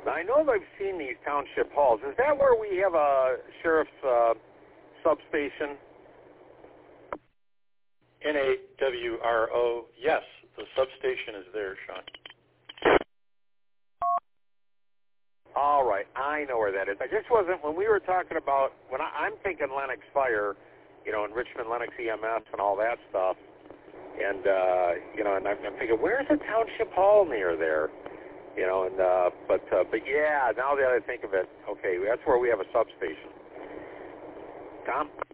Now, I know I've seen these township halls. Is that where we have a sheriff's substation? NAWRO, yes, the substation is there, Sean. All right, I know where that is. I just wasn't, when we were talking about, I'm thinking Lennox Fire, and Richmond Lennox EMS and all that stuff, and, and I'm thinking, where's the township hall near there? But yeah, now that I think of it, okay, that's where we have a substation. Tom?